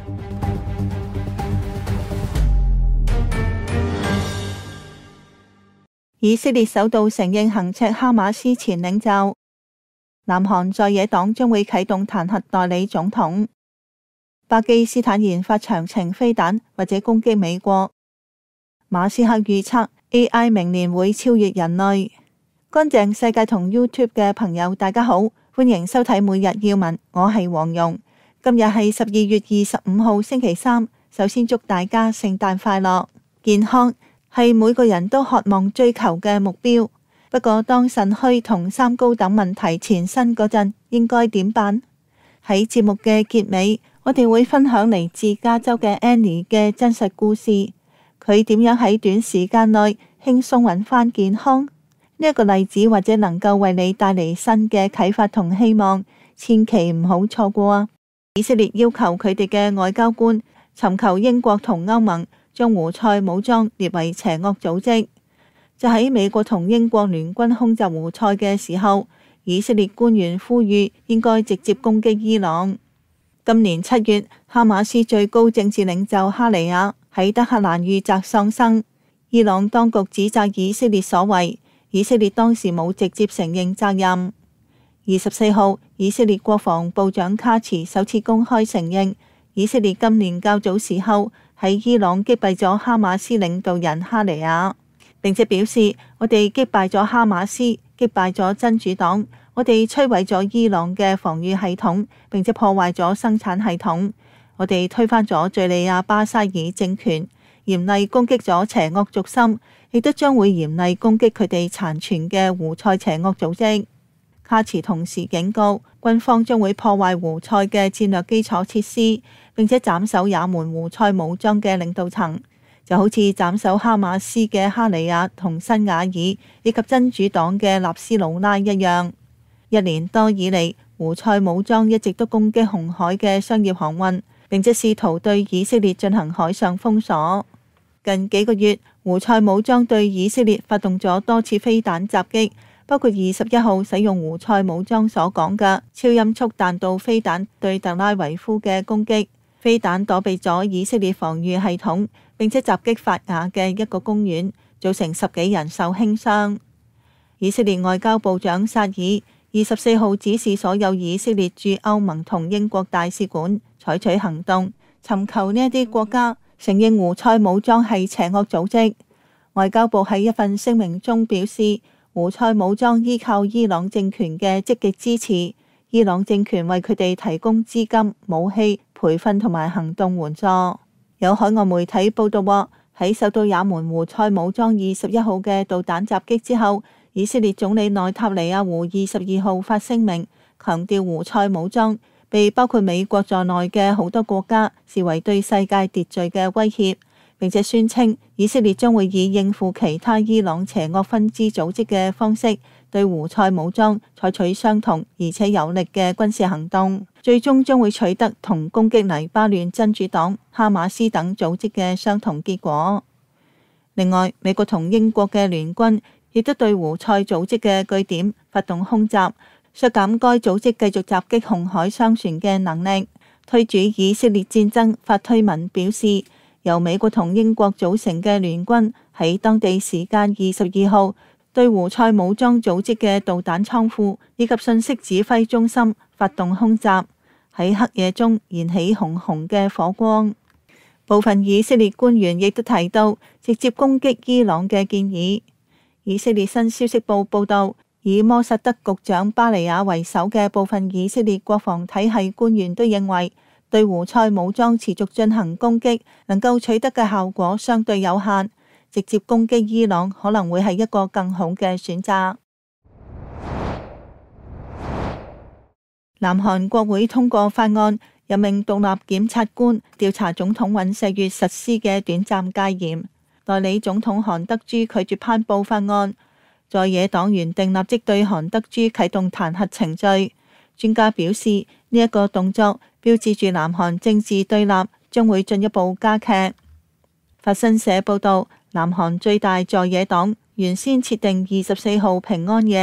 以色列首度承認行刺哈馬斯前領袖。南韓在野黨將會啟動彈劾代理總統。巴基斯坦研發長程飛彈或者攻擊美國。馬斯克預測 AI 明年會超越人類。乾淨世界同 YouTube 嘅朋友大家好，歡迎收睇每日要聞，我係黃蓉。今日係12月25號星期三，首先祝大家聖誕快樂。健康係每個人都渴望追求嘅目標，不過當腎虛同三高等問題纏身嗰陣，應該點辦？喺節目嘅結尾，我哋會分享嚟自加州嘅 Annie 嘅真實故事，佢點樣喺短時間內輕鬆揾返健康。呢一個例子或者能夠為你帶嚟新嘅啟發同希望，千祈唔好錯過啊！以色列要求佢哋嘅外交官尋求英國同歐盟將胡塞武裝列為邪惡組織。就喺美國同英國聯軍空襲胡塞嘅時候，以色列官員呼籲應該直接攻擊伊朗。今年7月，哈馬斯最高政治領袖哈尼亞喺德黑蘭遇襲喪生。伊朗當局指責以色列所為，以色列當時冇直接承認責任。24號，以色列國防部長卡茨首次公開承認，以色列今年較早時候喺伊朗擊斃咗哈馬斯領導人哈尼亞，並且表示我哋擊敗咗哈馬斯，擊敗咗真主黨，我哋摧毀咗伊朗嘅防禦系統，並且破壞咗生產系統，我哋推翻咗敘利亞巴沙爾政權，嚴厲攻擊咗邪惡軸心，亦都將會嚴厲攻擊佢哋殘存嘅胡塞邪惡組織。卡茨同時警告，軍方將會破壞胡塞嘅戰略基礎設施，並且斬首也門胡塞武裝嘅領導層，就好似斬首哈馬斯嘅哈尼亞同辛瓦爾以及真主黨嘅納斯魯拉一樣。1年多以嚟，胡塞武裝一直都攻擊紅海嘅商業航運，並且試圖對以色列進行海上封鎖。近幾個月，胡塞武裝對以色列發動咗多次飛彈襲擊，包括21號使用胡塞武裝所講嘅超音速彈道飛彈對特拉維夫嘅攻擊。飛彈躲避咗以色列防禦系統，並且襲擊法雅嘅一個公園，造成10幾人受輕傷。以色列外交部長薩爾24號指示所有以色列駐歐盟同英國大使館採取行動，尋求呢一啲國家承認胡塞武裝係邪惡組織。外交部喺一份聲明中表示，胡塞武裝依靠伊朗政權嘅積極支持，伊朗政權為佢哋提供資金、武器、培訓同埋行動援助。有海外媒體報道話，喺受到也門胡塞武裝21號嘅導彈襲擊之後，以色列總理內塔尼亞胡22號發聲明，強調胡塞武裝被包括美國在內嘅好多國家視為對世界秩序嘅威脅，並且宣稱以色列將會以應付其他伊朗邪惡分支組織嘅方式，對胡塞武裝採取相同而且有力嘅軍事行動，最終將會取得同攻擊黎巴嫩真主黨、哈馬斯等組織嘅相同結果。另外，美國同英國嘅聯軍亦都對胡塞組織嘅據點發動空襲，削減該組織繼續襲擊紅海商船嘅能力。推主以色列戰爭發推文表示，由美國同英國組成嘅聯軍喺當地時間22號對胡塞武裝組織嘅導彈倉庫以及信息指揮中心發動空襲，喺黑夜中燃起紅紅嘅火光。部分以色列官員亦都提到直接攻擊伊朗嘅建議。以色列新消息報報道，以摩薩德局長巴尼亞為首嘅部分以色列國防體系官員都認為，對胡塞武裝持續進行攻擊能夠取得嘅效果相對有限，直接攻擊伊朗可能會係一個更好嘅選擇。南韓國會通過法案，任命獨立檢察官調查總統尹錫悅實施嘅短暫戒嚴。代理總統韓德洙拒絕頒布法案，在野黨原定立即對韓德洙啟動彈劾程序。專家表示，呢一個動作標誌住南韓政治對立將會進一步加劇。法新社報道，南韓最大在野黨原先設定24號平安夜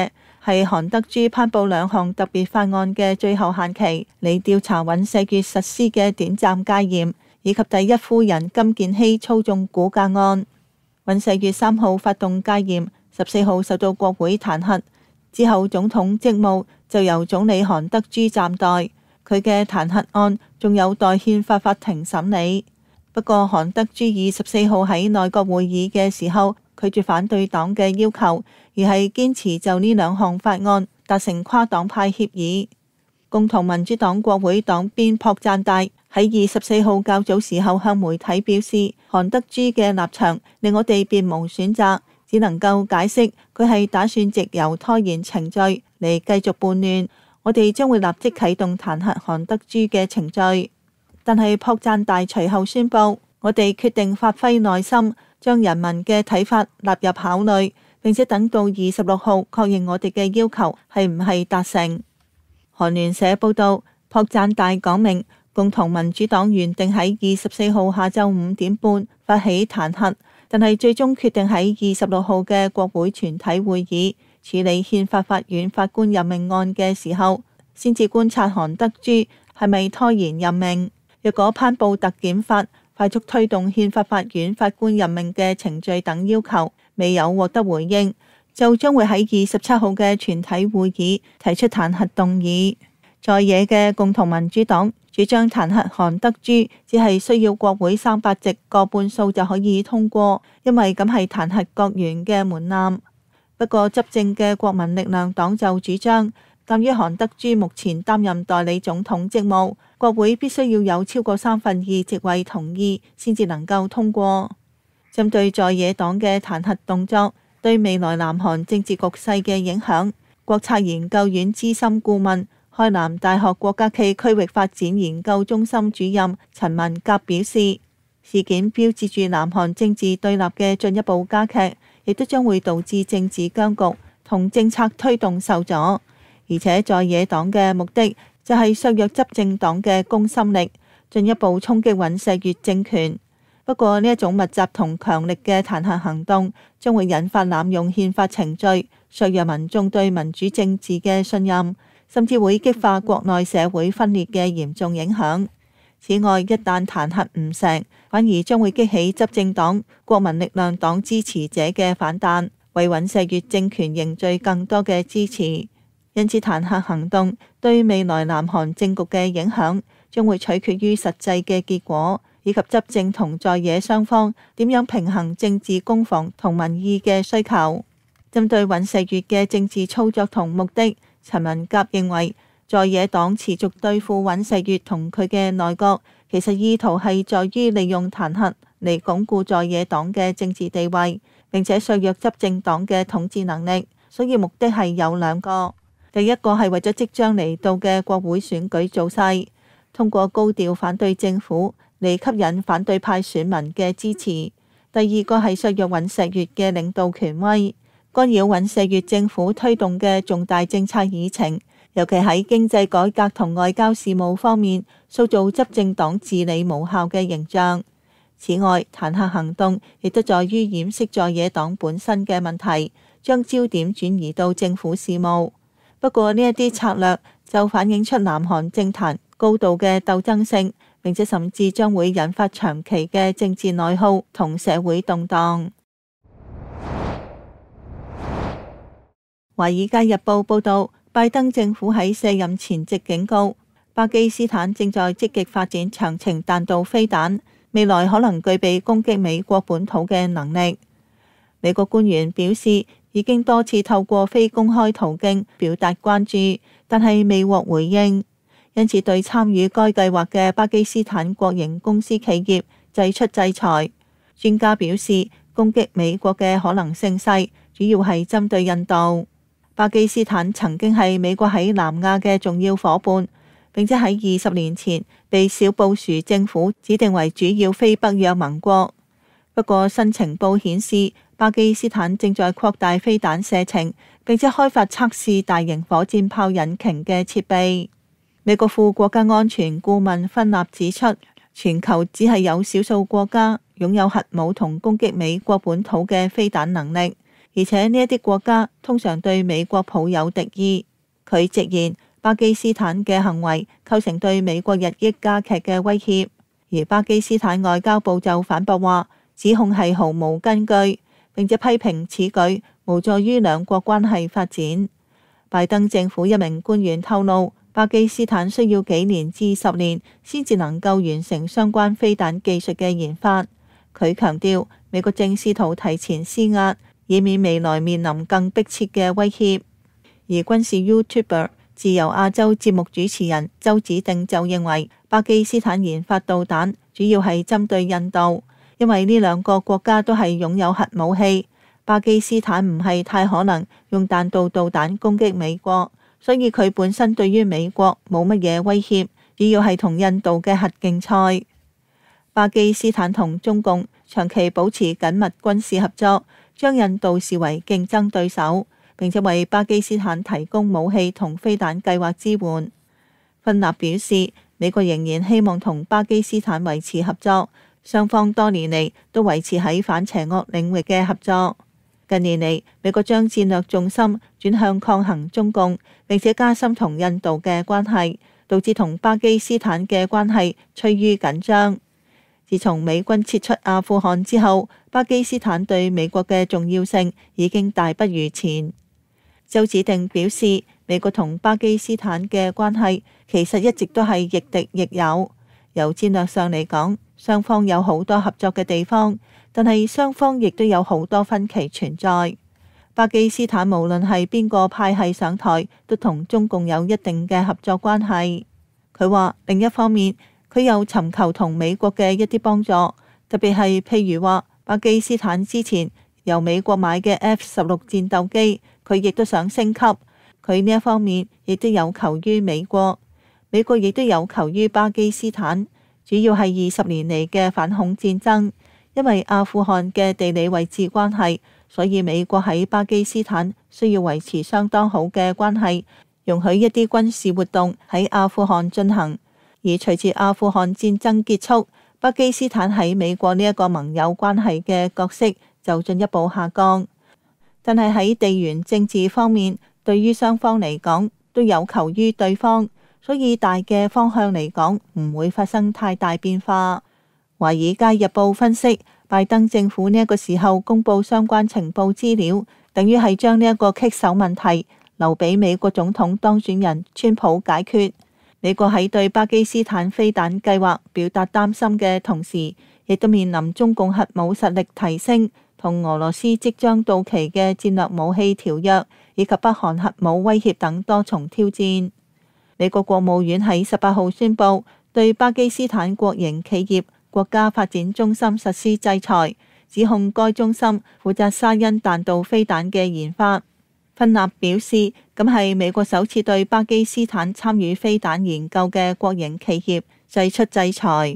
係韓德洙頒布2項特別法案嘅最後限期，嚟調查尹錫悅實施嘅短暫戒嚴，以及第一夫人金建希操縱估價案。尹錫悅3號發動戒嚴，14號受到國會彈劾，之後總統職務就由總理韓德洙暫代，佢嘅彈劾案仲有待憲法法庭審理。不過韓德洙24號喺內閣會議嘅時候拒絕反對黨嘅要求，而係堅持就呢2項法案達成跨黨派協議。共同民主黨國會黨鞭朴贊大喺24號較早時候向媒體表示，韓德洙嘅立場令我哋別無選擇，只能夠解釋佢係打算藉由拖延程序嚟繼續叛亂。我哋將會立即啟動彈劾韓德洙嘅程序。但係朴贊大隨後宣布，我哋決定發揮耐心，將人民嘅睇法納入考慮，並且等到26號確認我哋嘅要求係唔係達成。韓聯社報道，朴贊大講明，共同民主黨原定喺24號下晝5點半發起彈劾，但係最終決定喺26號嘅國會全體會議處理憲法法院法官任命案嘅時候，先至觀察韓德洙係咪拖延任命。若果頒布特檢法、快速推動憲法法院法官任命嘅程序等要求未有獲得回應，就將會喺27號嘅全體會議提出彈劾動議。在野嘅共同民主黨主張彈劾韓德洙只係需要國會300席過半數就可以通過，因為咁係彈劾國員嘅門檻。不過執政嘅國民力量黨就主張，鑒於韓德洙目前擔任代理總統職務，國會必須要有超過2/3席位同意先至能夠通過。針對在野黨嘅彈劾動作對未來南韓政治局勢嘅影響，國策研究院資深顧問、開南大學國家暨區域發展研究中心主任陳文甲表示，事件標誌住南韓政治對立嘅進一步加劇，亦都將會導致政治僵局同政策推動受阻。而且在野黨嘅目的就係削弱執政黨嘅公信力，進一步衝擊尹錫悅政權。不過呢一種密集同強力嘅彈劾行動將會引發濫用憲法程序，削弱民眾對民主政治嘅信任，甚至會激化國內社會分裂嘅嚴重影響。此外，一旦彈劾唔成，反而將會激起執政黨國民力量黨支持者嘅反彈，為尹錫悅政權凝聚更多嘅支持。因此，彈劾行動對未來南韓政局嘅影響將會取決於實際嘅結果，以及執政同在野雙方點樣平衡政治攻防同民意嘅需求。針對尹錫悅嘅政治操作同目的，陳文甲認為，在野黨持續對付尹錫悅同佢嘅內閣，其實意圖係在於利用彈劾嚟鞏固在野黨嘅政治地位，並且削弱執政黨嘅統治能力。所以目的係有2個。第一個係為咗即將嚟到嘅國會選舉造勢，通過高調反對政府嚟吸引反對派選民嘅支持。第二個係削弱尹錫悅嘅領導權威，干擾尹錫悅政府推動嘅重大政策議程，尤其喺經濟改革同外交事務方面，塑造執政黨治理無效嘅形象。此外，彈劾行動亦都在於掩飾在野黨本身嘅問題，將焦點轉移到政府事務。不過呢一啲策略就反映出南韓政壇高度嘅鬥爭性，並且甚至將會引發長期嘅政治內耗同社會動盪。華爾街日報報道，拜登政府喺卸任前夕警告，巴基斯坦正在積極發展長程彈道飛彈，未來可能具備攻擊美國本土嘅能力。美國官員表示，已經多次透過非公開途徑表達關注，但係未獲回應，因此對參與該計劃嘅巴基斯坦國營公司企業祭出制裁。專家表示，攻擊美國嘅可能性細，主要係針對印度。巴基斯坦曾經係美國喺南亞嘅重要夥伴，並且喺20年前被小布殊政府指定為主要非北約盟國。不過新情報顯示，巴基斯坦正在擴大飛彈射程，並且開發測試大型火箭炮引擎嘅設備。美國副國家安全顧問芬納指出，全球只係有少數國家擁有核武同攻擊美國本土嘅飛彈能力， 而且呢一啲國家通常對美國抱有敵意。佢直言，巴基斯坦嘅行為構成對美國日益加劇嘅威脅，而巴基斯坦外交部就反駁話，指控係毫無根據，並且批評此舉無助於兩國關係發展。拜登政府一名官員透露，巴基斯坦需要幾年至10年先至能夠完成相關飛彈技術嘅研發。佢強調，美國正試圖提前施壓，以免未來面臨更迫切嘅威脅。而軍事 YouTuber 自由亞洲節目主持人周子定就認為，巴基斯坦研發導彈主要係針對印度，因為呢兩個國家都係擁有核武器。巴基斯坦唔係太可能用彈道導彈攻擊美國，所以佢本身對於美國冇乜嘢威脅，主要係同印度嘅核競賽。巴基斯坦同中共長期保持緊密軍事合作，將印度視為競爭對手，並且為巴基斯坦提供武器同飛彈計劃支援。芬納表示，美國仍然希望同巴基斯坦維持合作，雙方多年嚟都維持喺反邪惡領域嘅合作。近年嚟，美國將戰略重心轉向抗衡中共，並且加深同印度嘅關係，導致同巴基斯坦嘅關係趨於緊張。自從美軍撤出阿富汗之後，巴基斯坦對美國嘅重要性已經大不如前。周子定表示，美國同巴基斯坦嘅關係其實一直都係亦敵亦友。由戰略上嚟講，雙方有好多合作嘅地方，但係雙方亦都有好多分歧存在。巴基斯坦無論係邊個派系上台，都同中共有一定嘅合作關係。佢話另一方面，佢又尋求同美國嘅一啲幫助，特別係譬如話巴基斯坦之前由美國買嘅 F-16戰鬥機，佢亦都想升級。佢呢一方面亦都有求於美國，美國亦都有求於巴基斯坦，主要係20年嚟嘅反恐戰爭。因為阿富汗嘅地理位置關係，所以美國喺巴基斯坦需要維持相當好嘅關係，容許一啲軍事活動喺阿富汗進行。而隨住阿富汗戰爭結束，巴基斯坦喺美國呢一個盟友關係嘅角色就進一步下降。但係喺地緣政治方面，對於雙方嚟講都有求於對方，所以大嘅方向嚟講唔會發生太大變化。華爾街日報分析，拜登政府呢一個時候公布相關情報資料，等於係將呢一個棘手問題留俾美國總統當選人川普解決。美國喺對巴基斯坦飛彈計劃表達擔心嘅同時，亦都面臨中共核武實力提升同俄羅斯即將到期嘅戰略武器條約以及北韓核武威脅等多重挑戰。美國國務院喺18號宣布對巴基斯坦國營企業國家發展中心實施制裁，指控該中心負責沙欣彈道飛彈嘅研發。芬納表示，咁係美國首次對巴基斯坦參與飛彈研究嘅國營企業祭出制裁。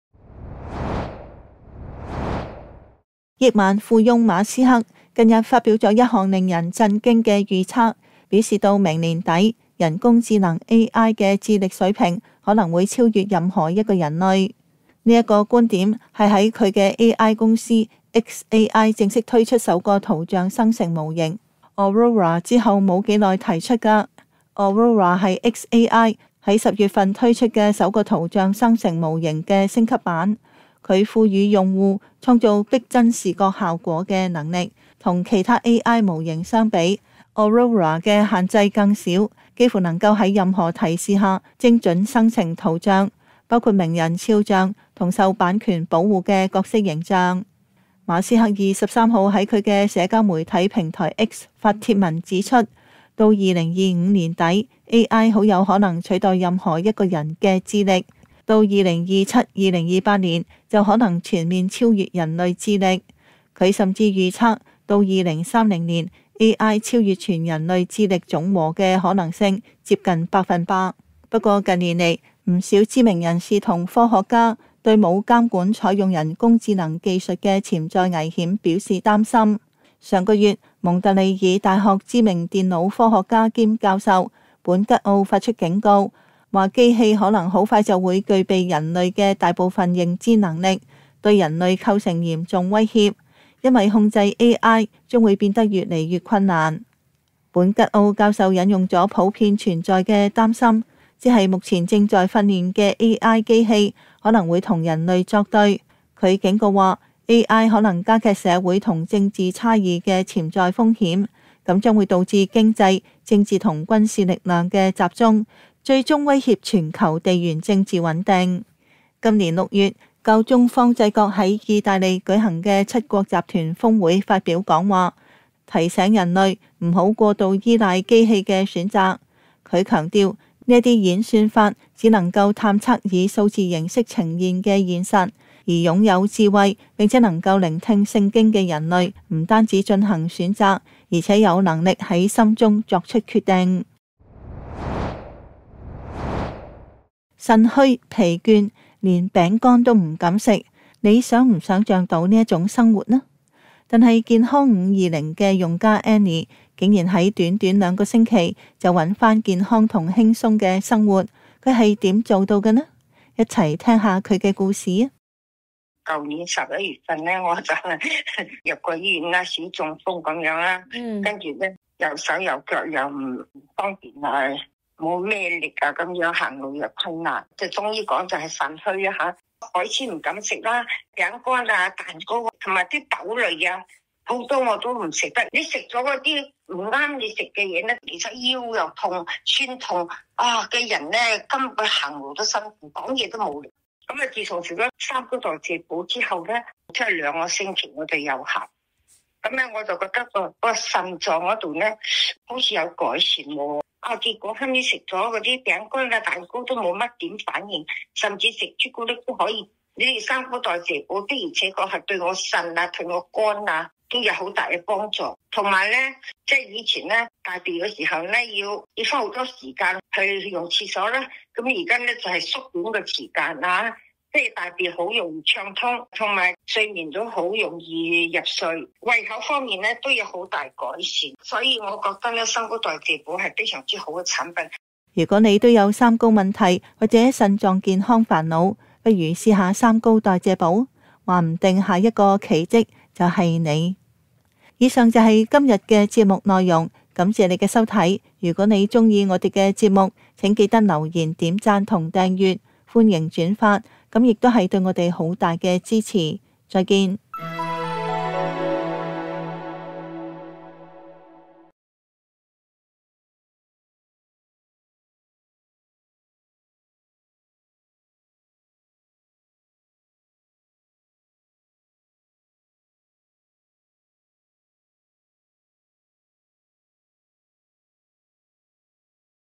億萬富翁馬斯克近日發表咗一項令人震驚嘅預測，表示到明年底，人工智能 AI 嘅智力水平可能會超越任何一個人類。呢一個觀點係喺佢嘅 AI 公司 xAI 正式推出首個圖像生成模型 Aurora 之後冇幾耐提出㗎。Aurora 係 xAI 喺10月份推出嘅首個圖像生成模型嘅升級版。佢賦予用戶創造逼真視覺效果嘅能力，同其他 AI 模型相比， Aurora 嘅限制更少，幾乎能夠喺任何提示下精準生成圖像，包括名人肖像同受版權保護嘅角色形象。馬斯克23號喺佢嘅社交媒體平台 X 發帖文指出，到2025年底 AI 好有可能取代任何一個人嘅智力，到2027、2028年就可能全面超越人類智力。佢甚至預測到2030年 AI 超越全人類智力總和嘅可能性接近100%。不過近年嚟，唔少知名人士同科學家對冇監管採用人工智能技術嘅潛在危險表示擔心。上個月，蒙特利爾大學知名電腦科學家兼教授本吉奧發出警告，話機器可能好快就會具備人類嘅大部分認知能力，對人類構成嚴重威脅。 因為控制 AI 將會變得越嚟越困難。本吉奧教授引用咗普遍存在嘅擔心，即係目前正在訓練嘅 AI 機器可能會同人類作對。佢警告話 AI 可能加劇社會同政治差異嘅潛在風險，咁將會導致經濟、政治同軍事力量嘅集中，最終威脅全球地緣政治穩定。今年6月，教宗方濟各喺意大利舉行嘅七國集團峰會發表講話，提醒人類唔好過度依賴機器嘅選擇。佢強調呢啲演算法只能夠探測以數字形式呈現嘅現實，而擁有智慧並且能夠聆聽聖經嘅人類，唔單止進行選擇，而且有能力喺心中作出決定。腎虛疲倦，連餅乾都唔敢食，你想唔想像到呢一種生活呢？但係健康520嘅用家 Annie 竟然喺短短2個星期就揾返健康同輕鬆嘅生活，佢係點做到嘅呢？一齊聽下佢嘅故事啊！ 舊年11月份咧，我就入過醫院啦，小中風咁樣啦，跟住咧右手右腳又唔方便啊，冇咩力啊，咁樣行路又困難，就中醫講就係腎虛啊吓。海鮮唔敢食啦，餅乾啊、蛋糕同埋啲豆類啊，好多我都唔食得。你食咗嗰啲唔啱你食嘅嘢咧，其實腰又痛、酸痛啊嘅人咧，根本行路都辛苦，講嘢都冇力。咁啊，自從食咗三高代謝補之後咧，即係2個星期我哋有效。咁咧我就覺得個腎臟嗰度咧，好似有改善喎。結果後尾食咗嗰啲餅乾啊、蛋糕都冇乜點反應，甚至食朱古力都可以。呢啲三高代謝補的而且確係對我腎啊、對我肝啊都有好大嘅幫助。同埋咧，即係以前咧大便嘅時候咧，要花好多時間去用廁所啦。咁而家咧就係縮短個時間啦。即係大便好容易暢通，同埋睡眠都好容易入睡，胃口方面咧都有好大改善，所以我覺得咧三高代謝補係非常之好嘅產品。 如果你都有三高問題或者腎臟健康煩惱，不如試下三高代謝補，話唔定下一個奇蹟就係你。以上就係今日嘅節目內容，感謝你嘅收睇。如果你鍾意我哋嘅節目，請記得留言、點讚同訂閱，歡迎轉發。咁亦都係對我哋好大嘅支持。再見。